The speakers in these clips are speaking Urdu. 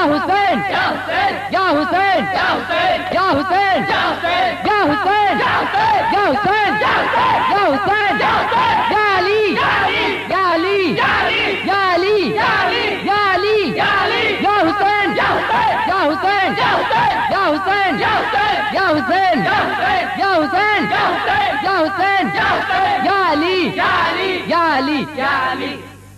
हुसैन या हुसैन या हुसैन या हुसैन या हुसैन या हुसैन या हुसैन या हुसैन या अली या अली या अली या अली या हुसैन या हुसैन या हुसैन या हुसैन या हुसैन या हुसैन या अली या अली या अली।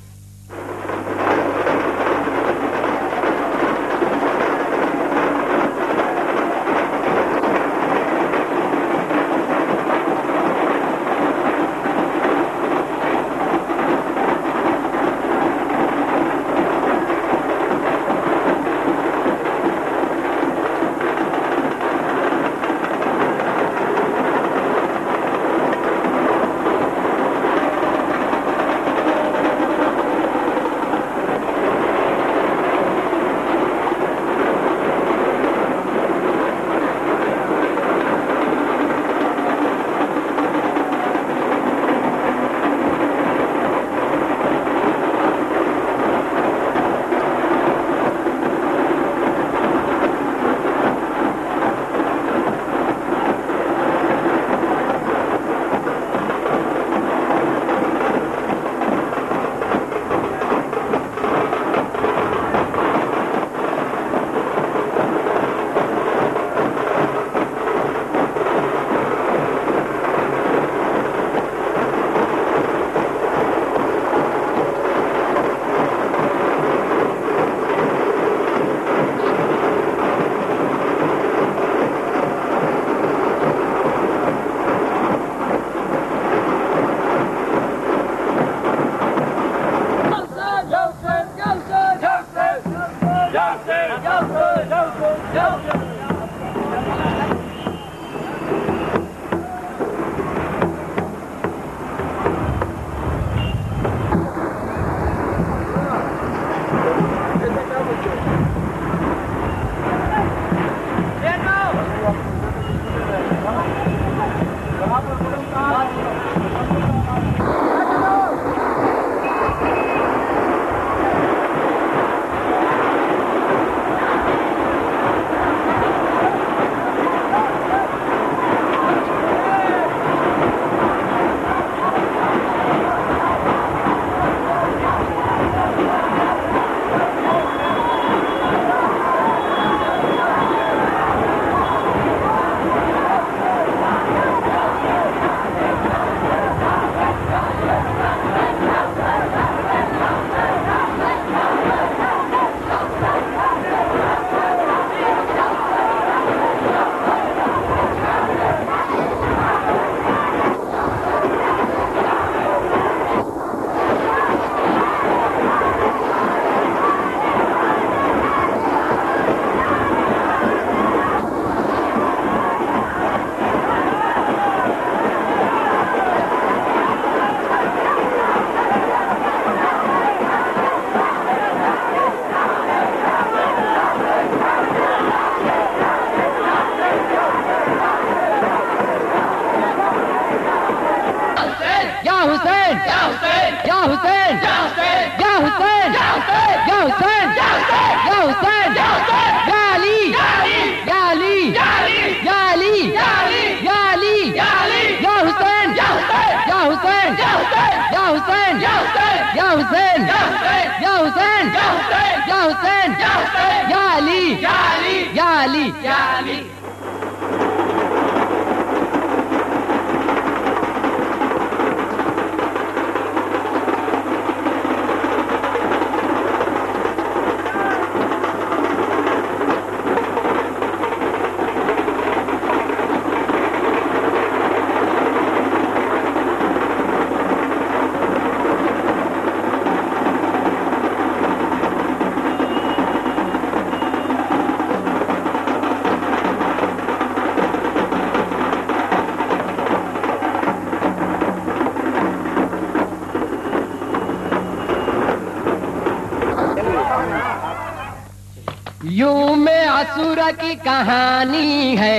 यूं में असुरा की कहानी है,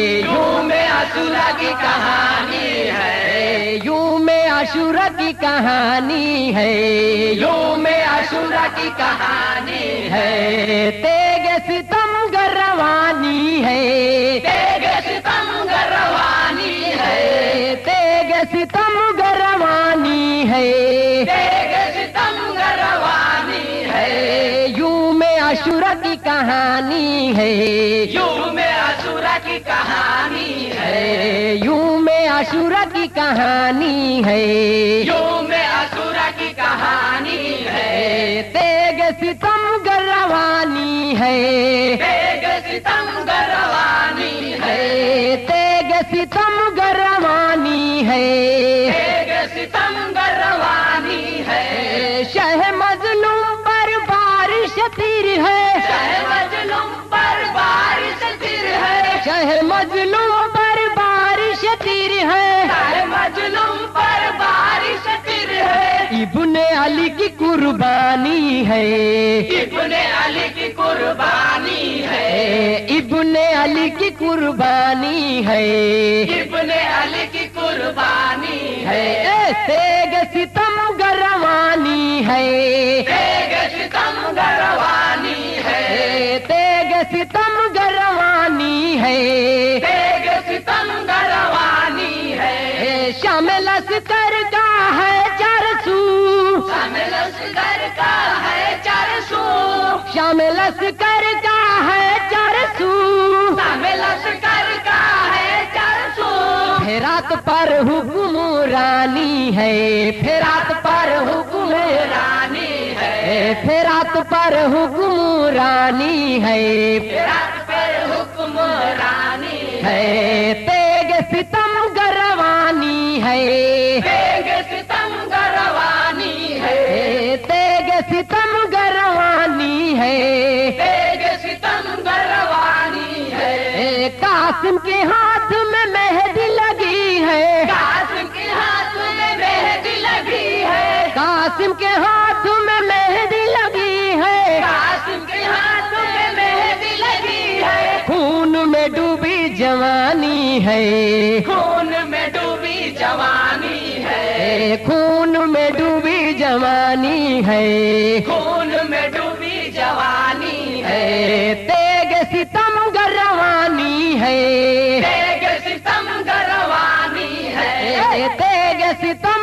यूं में असुरा की कहानी है, यूं में अशुरा की कहानी है, यूं में अशुरा की कहानी है। तेग ستم گروانی ہے، تیگ ستم گروانی ہے، تیگ ستم گروانی ہے، تیگ ستم گروانی ہے، یوں میں عاشورہ کی کہانی ہے، یوں میں عاشورہ کی کہانی ہے، یوں میں عاشورہ کی کہانی ہے، یوں میں عاشورہ کی کہانی ہے، تیگ ستم گروانی ہے، تیگ ستم گروانی ہے، تیگ ستم گروانی ہے، تیگ ستم گروانی ہے، شہ مظلوم پر بارش تیر ہے، شہ مظلوم پر بارش تیر ہے، شہ مظلوم پر بارش تیر ہے، شہ مظلوم پر بارش تیر ہے، ابن علی کی قربانی ہے، ابن علی کی قربانی ہے، ابن علی کی قربانی ہے، ابن علی کی قربانی ہے، تیگ ستم گروانی ہے، تیگ ستم گروانی ہے، تیگ ستم گروانی ہے، تیگ ستم گروانی ہے، شامل لشکر کا ہے چارسو، شامل لشکر کا ہے چارسو، شامل لشکر کا ہے چارسو، شامل لشکر کا ہے چارسو، پھرات پر حکمرانی ہے، پھرات پر رانی ہے، پھرات پر حکمرانی ہے، رات پر حکمرانی ہے تیگ ستم گروانی ہے، تیگ ستم گروانی ہے، تیگ ستم گروانی ہے، تیگ ستم گروانی ہے، قاسم کے ہاتھ میں مہندی لگی ہے، قاسم کے ہاتھ میں مہندی لگی ہے، قاسم کے ہاتھ میں مہندی لگی ہے، قاسم کے ہاتھ میں مہندی لگی ہے، خون میں ڈوبی جوانی ہے، خون میں ڈوبی جوانی ہے، خون میں ڈوبی جوانی ہے، خون میں ڈوبی جوانی ہے، تیگ ستم گروانی ہے، تیگ ستم گروانی ہے، تیگ ستم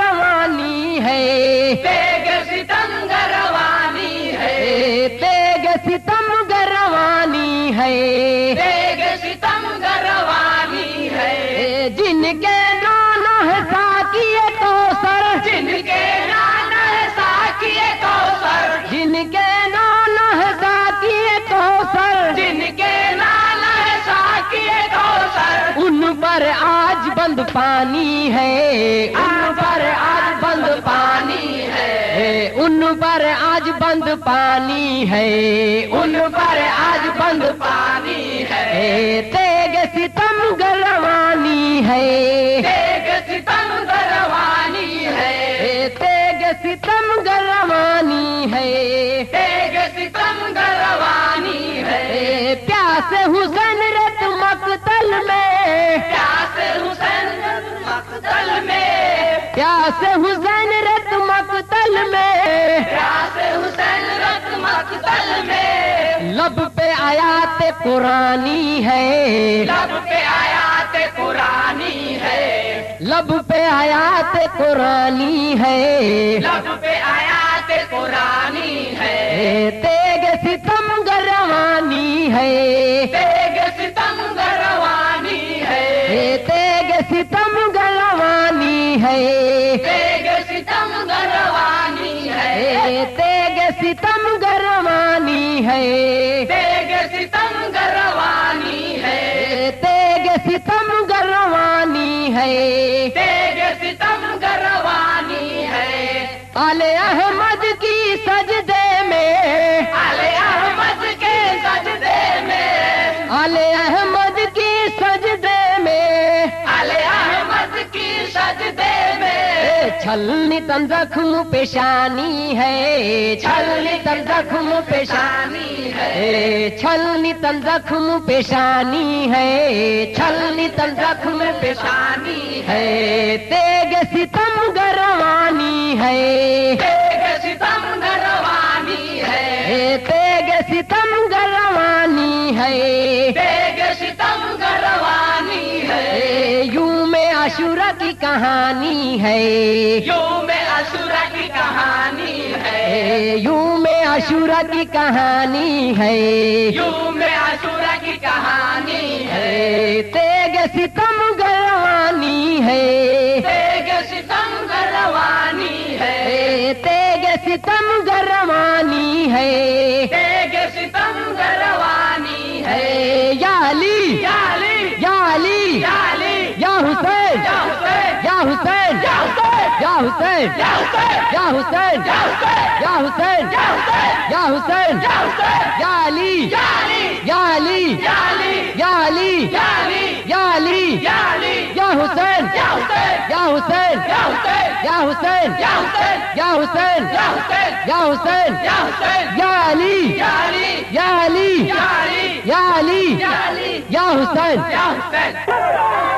گروانی ہے، تیگ ستم گروانی ہے، تیگ ستم گروانی ہے، تیگ ستم گروانی ہے، جن کے نام ہے ساقی کوثر، جن کے نام ہے ساقی کوثر، جن کے نام ہے ساقی کوثر، جن کے نام ہے ساقی کوثر، ان پر آج بند پانی ہے، ان پر آج بند پانی ہے، ان پر آج بند پانی ہے، ان پر آج بند پانی ہے، تیگ ستم گروانی ہے، تیگ ستم گروانی ہے، تیگ ستم گروانی ہے، تیگ ستم گروانی ہے، پیاس حسین رت مقتل میں، پیاس حسین مقتل میں، پیاس حسین رت مقتل میں، پیاس حسین رت مقتل میں، لب پہ آیات قرآنی ہے، لب پہ آیات قرآنی ہے، لب پہ آیات قرآنی ہے، لب پہ آیات قرآنی ہے، تیگ ستم گروانی ہے، تیگ ستم گروانی ہے، تیگ ستم گروانی ہے، تیگ ستم گروانی ہے، تیگ ستم گروانی ہے، تیگ ستم گروانی ہے، تیگ ستم گروانی ہے، تیگ ستم گروانی ہے، آل احمد کی سجدے میں، آل احمد کے سجدے میں، آل احمد کی سجدے میں، آل احمد کی سجدے میں، چھلنی تن زخم پیشانی ہے، چھلنی تن زخم پیشانی ہے، چھلنی تن زخم پیشانی ہے، چھلنی تن زخم پیشانی ہے، تیگ ستم گروانی ہے، تیگ ستم گروانی ہے، تیگ ستم گروانی عاشورہ کی کہانی ہے، یوم عاشورہ کی کہانی ہے، یوم عاشورہ کی کہانی ہے، یوم عاشورہ کی کہانی ہے، تیگ ستم گروانی ہے، تیگ ستم گروانی ہے، تیگ ستم گروانی ہے، تیگ ستم گروانی ہے، یا علی یا علی یا علی یا علی یا حسین یا حسین یا حسین یا حسین یا حسین یا حسین یا حسین یا حسین یا حسین یا حسین یا حسین یا حسین یا علی یا علی یا علی یا علی یا علی یا علی یا علی یا علی یا حسین یا حسین یا حسین یا حسین یا حسین یا حسین یا حسین یا حسین یا حسین یا حسین یا علی یا علی یا علی یا علی یا علی یا علی یا حسین یا حسین